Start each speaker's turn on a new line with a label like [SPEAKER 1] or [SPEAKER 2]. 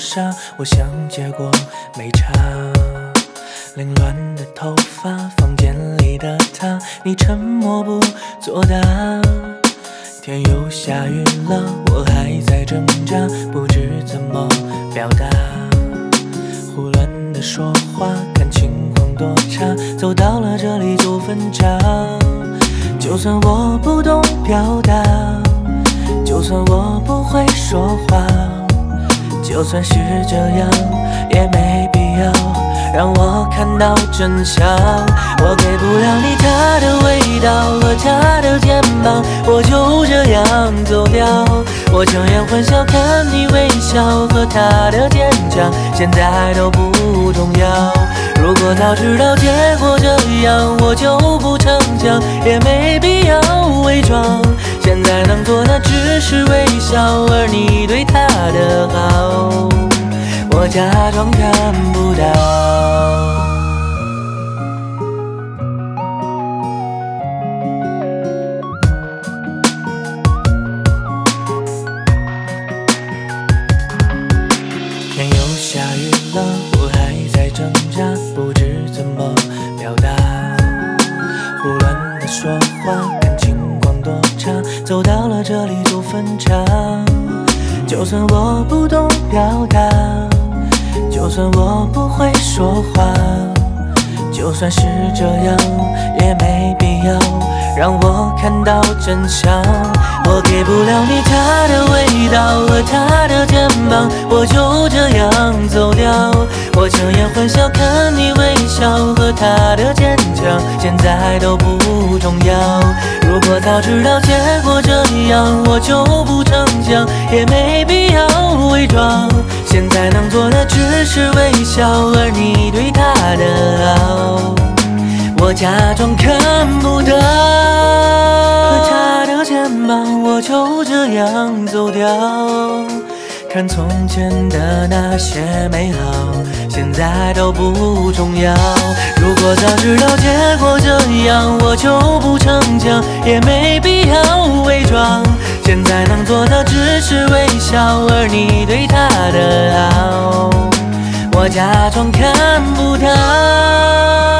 [SPEAKER 1] 傻，我想结果没差。凌乱的头发，房间里的他，你沉默不作答。天又下雨了，我还在挣扎，不知怎么表达。胡乱的说话，看情况多差，走到了这里就分岔。就算我不懂表达，就算我不会说话，就算是这样也没必要让我看到真相。我给不了你他的味道和他的肩膀，我就这样走掉。我强颜欢笑看你微笑和他的坚强，现在都不重要。如果早知道结果这样，我就不逞强，也没必要伪装。现在能做的只是微笑，而你对他的好，我假装看不到。天又下雨了，我还在挣扎，不知怎么表达。胡乱的说话，看情况多差，走到了这里就分岔。就算我不懂表达，就算我不会说话，就算是这样也没必要让我看到真相。我给不了你他的味道和他的肩膀，我就这样走掉。我强颜欢笑看你微笑和他的坚强，现在都不重要。如果早知道结果这样，我就不逞强，也没必要伪装。现在能做的只是微笑，而你对他的好，我假装看不到。和他的肩膀，我就这样走掉。看从前的那些美好，现在都不重要。如果早知道结果这样，我就不逞强，也没必要伪装。现在能做的只是微笑，而你对他的好，我假装看不到。